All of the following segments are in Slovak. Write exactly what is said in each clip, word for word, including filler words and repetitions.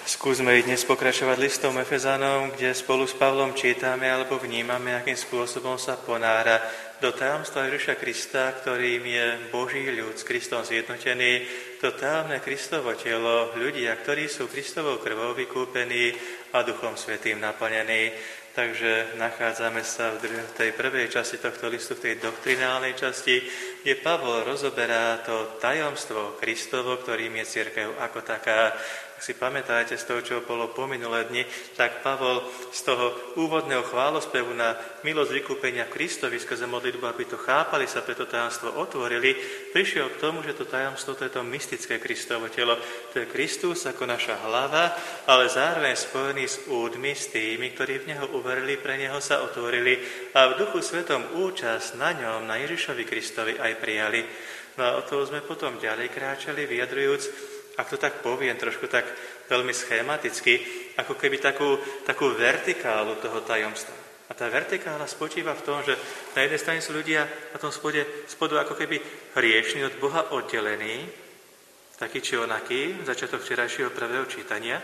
Skúsme i dnes pokračovať listom Efezanom, kde spolu s Pavlom čítame alebo vnímame, akým spôsobom sa ponára do tajomstva Ježiša Krista, ktorým je Boží ľud s Kristom zjednotený, to tajomné Kristovo telo, ľudia, ktorí sú Kristovou krvou vykúpení a Duchom Svätým naplnení. Takže nachádzame sa v tej prvej časti tohto listu, v tej doktrinálnej časti, kde Pavol rozoberá to tajomstvo Kristovo, ktorým je cirkev ako taká. Ak si pamätáte z toho, čo bolo po minulé dni, tak Pavol z toho úvodného chválospevu na milosť vykúpenia Kristovi skrze modlitbu, aby to chápali, sa pre to tajomstvo otvorili, prišiel k tomu, že to tajomstvo, to je to mystické Kristovo telo. To je Kristus ako naša hlava, ale zároveň spojený s údmi, s tými, ktorí v Neho uverili, pre Neho sa otvorili a v Duchu Svetom účasť na ňom, na Ježišovi Kristovi aj prijali. No a o toho sme potom ďalej kráčali, vyjadrujúc, ak to tak poviem, trošku tak veľmi schematicky, ako keby takú, takú vertikálu toho tajomstva. A tá vertikála spočíva v tom, že na jednej strane sú ľudia na tom spode, spodu ako keby hriešni, od Boha oddelení, taký či onaký, začiatok včerajšieho prvého čítania.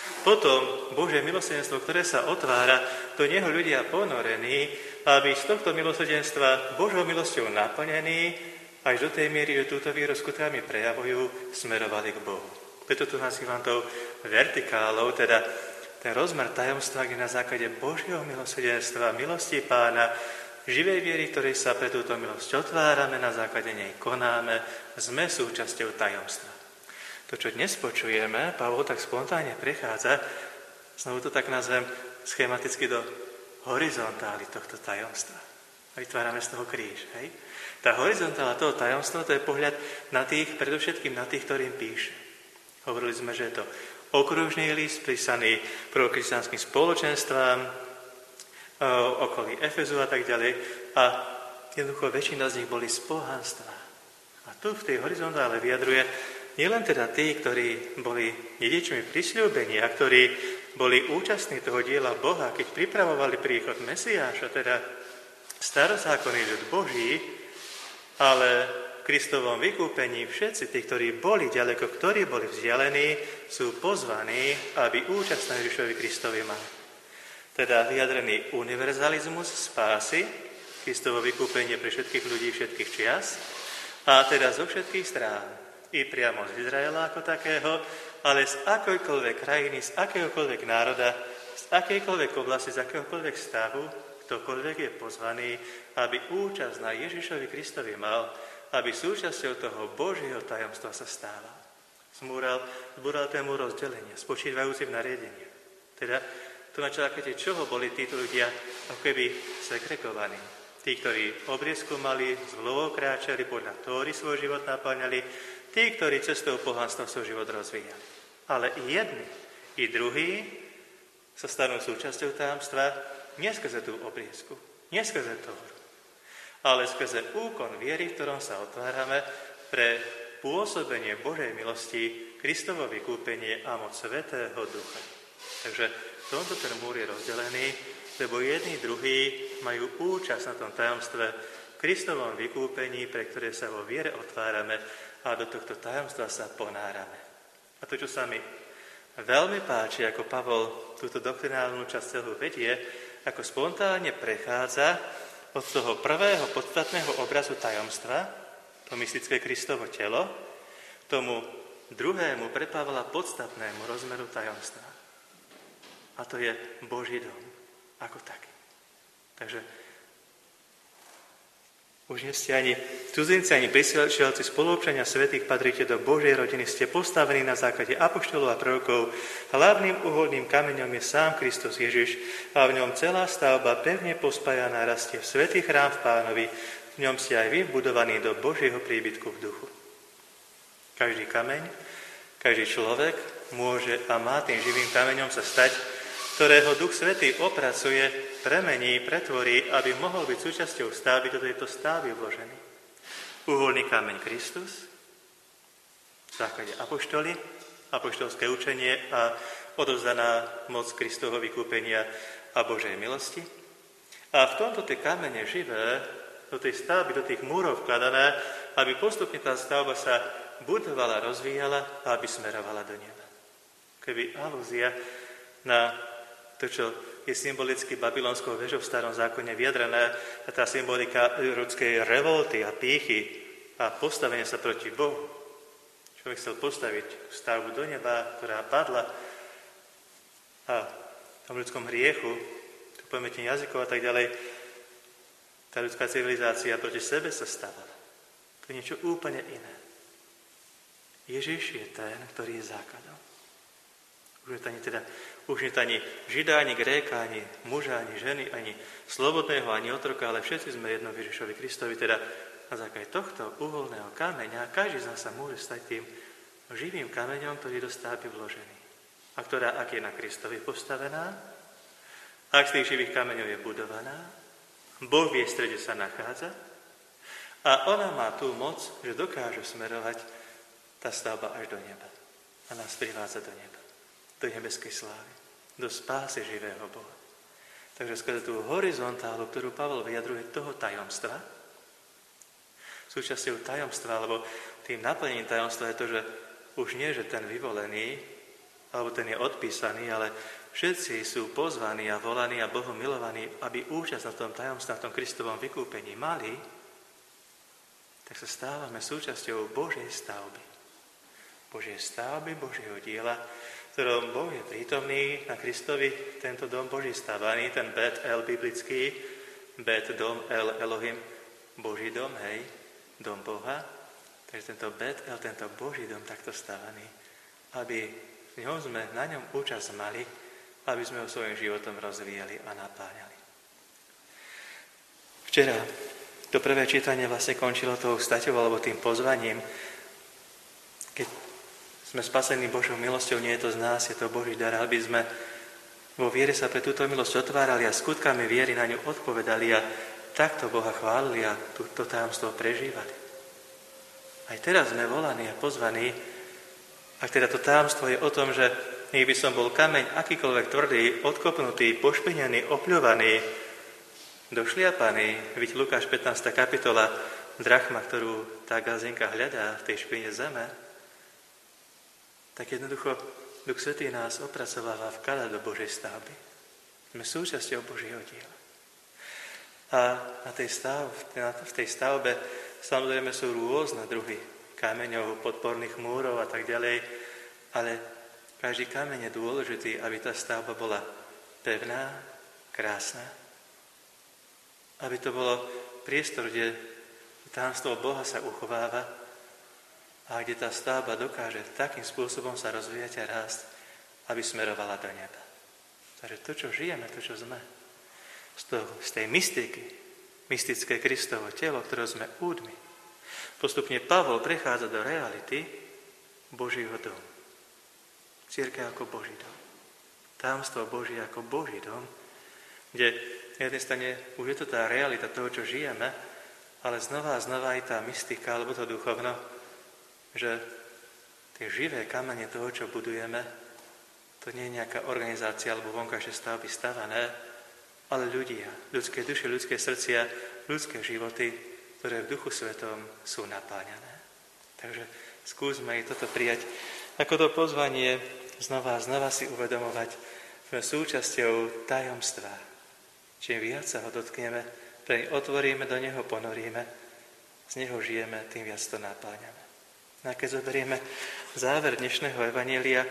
Potom Božie milosrdenstvo, ktoré sa otvára, do neho ľudia ponorení, aby z tohto milosrdenstva Božou milosťou naplnení, až do tej miery, že túto víru skutkami prejavujú, smerovali k Bohu. Preto tu nazývam tou vertikálou, teda ten rozmer tajomstva, kde na základe Božieho milosrdenstva, milosti Pána, živej viery, ktorej sa pre túto milosť otvárame, na základe nej konáme, sme súčasťou tajomstva. To, čo dnes počujeme, Pavol tak spontánne prechádza, znovu to tak nazvem schematicky, do horizontály tohto tajomstva. A vytvárame z toho kríž, hej? Tá horizontála toho tajomstva, to je pohľad na tých, predovšetkým na tých, ktorým píše. Hovorili sme, že je to okružný list, písaný prvokresťanským spoločenstvám, okolí Efezu a tak ďalej. A jednoducho väčšina z nich boli z pohanstva. A tu v tej horizontále vyjadruje nielen teda tí, ktorí boli dedičmi prisľúbenia, ktorí boli účastní toho diela Boha, keď pripravovali príchod Mesiáša, teda starozákonný ľud Boží, ale v Kristovom vykúpení všetci tí, ktorí boli ďaleko, ktorí boli vzdialení, sú pozvaní, aby účasť na Ježišovi Kristovi mali. Teda vyjadrený univerzalizmus spásy, Kristovo vykúpenie pre všetkých ľudí všetkých čias, a teda zo všetkých strán, i priamo z Izraela ako takého, ale z akojkoľvek krajiny, z akéhokoľvek národa, z akejkoľvek oblasti, z akéhokoľvek stavu, ktokoľvek je pozvaný, aby účasť na Ježišovi Kristovi mal, aby súčasťou toho Božieho tajomstva sa stával. Zmúral, zbúral tému rozdelenia, spočívajúci v nariadení. Teda tu na čakáte, čoho boli títo ľudia ako keby segregovaní. Tí, ktorí obriezku mali, z hlavou kráčali, podľa Tóry svoj život naplňali, tí, ktorí cestou pohanstva svoj život rozvíjali. Ale i jedni, i druhí sa stanú súčasťou tajomstva, nie skrze tú obriezku, nie skrze Tóru, ale skrze úkon viery, v ktorom sa otvárame pre pôsobenie Božej milosti, Kristovo vykúpenie a moc Svätého Ducha. Takže v tomto ten múr je rozdelený, lebo jedni druhí majú účasť na tom tajomstve Kristovom vykúpení, pre ktoré sa vo viere otvárame a do tohto tajomstva sa ponárame. A to, čo sa mi veľmi páči, ako Pavol túto doktrinálnu časť celú vedie, ako spontánne prechádza od toho prvého podstatného obrazu tajomstva, to mystické Kristovo telo, tomu druhému pre Pavla podstatnému rozmeru tajomstva. A to je Boží dom ako taký. Takže už nie ste ani cudzinci, ani prisielci, spoluobčania svätých, patríte do Božej rodiny, ste postavení na základe apoštolov a prorokov. Hlavným uholným kameňom je sám Kristus Ježiš a v ňom celá stavba pevne pospájaná rastie v svätý chrám v Pánovi. V ňom ste aj vy vbudovaní do Božieho príbytku v duchu. Každý kameň, každý človek môže a má tým živým kameňom sa stať, ktorého Duch Svätý opracuje, premení, pretvorí, aby mohol byť súčasťou stavby, do tejto stavby vložený. Uholný kameň Kristus, v základe apoštoli, apoštolské učenie a odovzdaná moc Kristovho vykúpenia a Božej milosti. A v tomto tie kamene živé, do tej stavby, do tých múrov vkladané, aby postupne tá stavba sa budovala, rozvíjala a aby smerovala do neba. Keby alúzia na to, čo je symbolicky babylonskou vežou v starom zákone vyjadrené, a tá symbolika ľudskej revolty a pýchy a postavenia sa proti Bohu. Človek chcel postaviť stavbu do neba, ktorá padla a v tom ľudskom hriechu, tu pamätne jazykov a tak ďalej, tá ľudská civilizácia proti sebe sa stávala. To je niečo úplne iné. Ježiš je ten, ktorý je základom. Už je to ani, teda, už je to ani Žida, ani Gréka, ani muža, ani ženy, ani slobodného, ani otroka, ale všetci sme jedno v Ježišovi Kristovi. Teda na základe tohto uholného kameňa každý z nás sa môže stať tým živým kameňom, ktorý je do stavby vložený. A ktorá, ak je na Kristovi postavená, ak z tých živých kameňov je budovaná, Boh v jej strede sa nachádza a ona má tú moc, že dokáže smerovať tá stavba až do neba. A nás privádza do neba. Do nebeskej slávy, do spásy živého Boha. Takže skrze tú horizontálu, ktorú Pavol vyjadruje toho tajomstva, súčasťou tajomstva, alebo tým naplnením tajomstva je to, že už nie, že ten vyvolený, alebo ten je odpísaný, ale všetci sú pozvaní a volaní a Bohom milovaní, aby účasť na tom tajomstve, na tom Kristovom vykúpení mali, tak sa stávame súčasťou Božej stavby. Božej stavby, Božieho diela, v ktorom Boh je prítomný na Kristovi, tento dom Boží stavaný, ten Bet El biblický, Bet dom El Elohim, Boží dom, hej, dom Boha. Takže tento Bet El, tento Boží dom takto stavaný, aby v ňom sme, na ňom účasť mali, aby sme ho svojím životom rozvíjali a napáňali. Včera to prvé čítanie vlastne končilo tou staťou alebo tým pozvaním, keď sme spasení Božou milosťou, nie je to z nás, je to Boží dar, aby sme vo viere sa pre túto milosť otvárali a skutkami viery na ňu odpovedali a takto Boha chválili a túto tajomstvo prežívali. Aj teraz sme volaní a pozvaní, ak teda to tajomstvo je o tom, že nech by som bol kameň akýkoľvek tvrdý, odkopnutý, pošpinený, opľovaný, došliapaný, vidť Lukáš pätnásta kapitola, drachma, ktorú tá gazinka hľadá v tej špine zeme, tak jednoducho Duch Svätý nás opracováva vkladať do Božej stavby. Sme súčasťou Božieho diela. A na tej stav, v tej stavbe samozrejme sú rôzne druhy kameňov, podporných múrov a tak ďalej, ale každý kameň je dôležitý, aby tá stavba bola pevná, krásna. Aby to bolo priestor, kde tajomstvo Boha sa uchováva, a kde tá stavba dokáže takým spôsobom sa rozvíjať a rásť, aby smerovala do neba. Takže to, čo žijeme, to, čo sme, z, toho, z tej mystiky, mystické Kristovo telo, ktoré sme údmi, postupne Pavol prechádza do reality Božího domu. Cirkev ako Boží dom. Tajomstvo Boží ako Boží dom, kde na jednej strane už je to tá realita toho, čo žijeme, ale znova a znova aj tá mystika, alebo to duchovno, že tie živé kamene toho, čo budujeme, to nie je nejaká organizácia alebo vonkajšie stavby stavané, ale ľudia, ľudské duše, ľudské srdcia, ľudské životy, ktoré v Duchu Svetom sú napáňané. Takže skúsme aj toto prijať ako to pozvanie znova a znova si uvedomovať, že sme súčasťou tajomstva. Čím viac sa ho dotkneme, pre otvoríme, do neho ponoríme, z neho žijeme, tým viac to napáňame. A keď zoberieme záver dnešného evanjelia,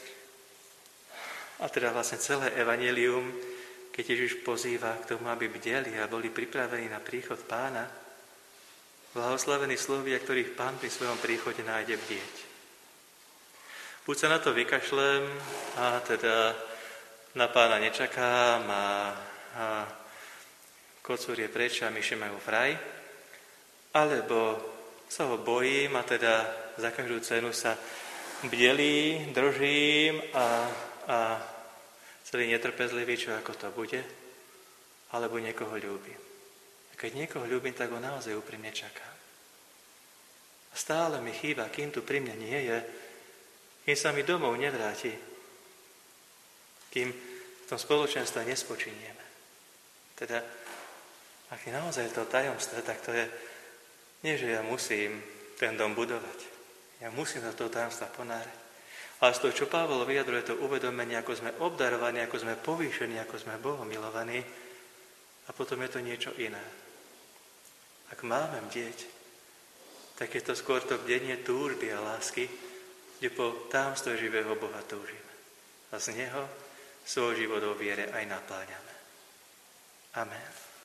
a teda vlastne celé evanjelium, keď Ježiš pozýva k tomu, aby bdeli a boli pripravení na príchod Pána, blahoslavení slovia, ktorých Pán pri svojom príchode nájde bdieť. Buď sa na to vykašlem a teda na Pána nečakám a, a kocúr je preč a myši majú fraj, alebo sa ho bojím a teda za každú cenu sa bdelí, držím a, a celý netrpezlivý, čo ako to bude, alebo niekoho ľúbim. A keď niekoho ľúbim, tak ho naozaj úprimne čakám. A stále mi chýba, kým tu pri mne nie je, kým sa mi domov nevráti, kým v tom spoločenstve nespočinieme. Teda, ak je naozaj to tajomstvo, tak to je nie, že ja musím ten dom budovať. Ja musím do toho tajomstva ponárať. Ale z toho, čo Pavol vyjadruje, to uvedomenie, ako sme obdarovaní, ako sme povýšení, ako sme Bohom milovaní, a potom je to niečo iné. Ak máme bdieť, tak je to skôr to bdenie túžby a lásky, kde po tajomstve živého Boha túžime. A z Neho svoj život vo viere aj napláňame. Amen.